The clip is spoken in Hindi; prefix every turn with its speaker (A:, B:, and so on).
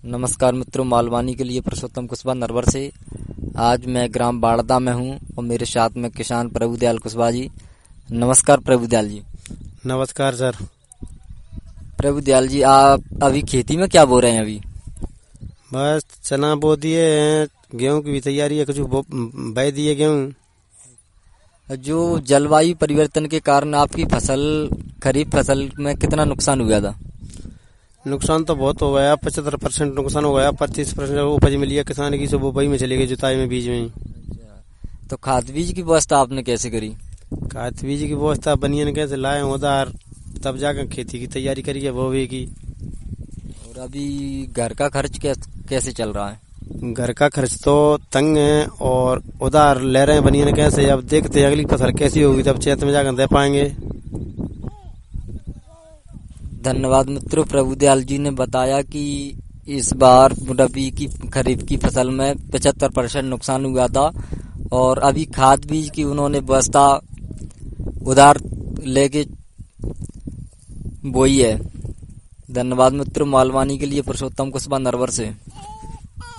A: नमस्कार मित्रों, मालवानी के लिए पुरुषोत्तम कुशवाहा नरवर से। आज मैं ग्राम बाड़दा में हूँ और मेरे साथ में किसान प्रभुदयाल कुशवाहा जी। नमस्कार प्रभुदयाल जी।
B: नमस्कार सर।
A: प्रभुदयाल जी, आप अभी खेती में क्या बो रहे हैं? अभी
B: बस चना बो दिए हैं, गेहूं की भी तैयारी है, कुछ बो दिए गेहूं।
A: जो जलवायु परिवर्तन के कारण आपकी खरीफ फसल में कितना नुकसान हुआ था?
B: नुकसान तो बहुत हो गया, 75% नुकसान हो गया। 25% उपज मिली है किसान की, सब बुआई में चली गई, जुताई में, बीज में।
A: तो खाद बीज की व्यवस्था आपने कैसे करी?
B: खाद बीज की व्यवस्था बनियन कैसे लाए उधार, तब जाकर खेती की तैयारी करी है बोवे की।
A: और अभी घर का खर्च कैसे चल रहा है?
B: घर का खर्च तो तंग है और उधार ले रहे हैं बनियन कैसे। अब देखते हैं अगली फसल कैसी होगी, तब चैत में जाकर दे पाएंगे।
A: धन्यवाद मित्रों। प्रभुदयाल जी ने बताया कि इस बार रबी की खरीफ की फसल में 75% नुकसान हुआ था और अभी खाद बीज की उन्होंने व्यवस्था उधार लेके बोई है। धन्यवाद मित्रों। मालवानी के लिए पुरुषोत्तम कुशवाहा नरवर से।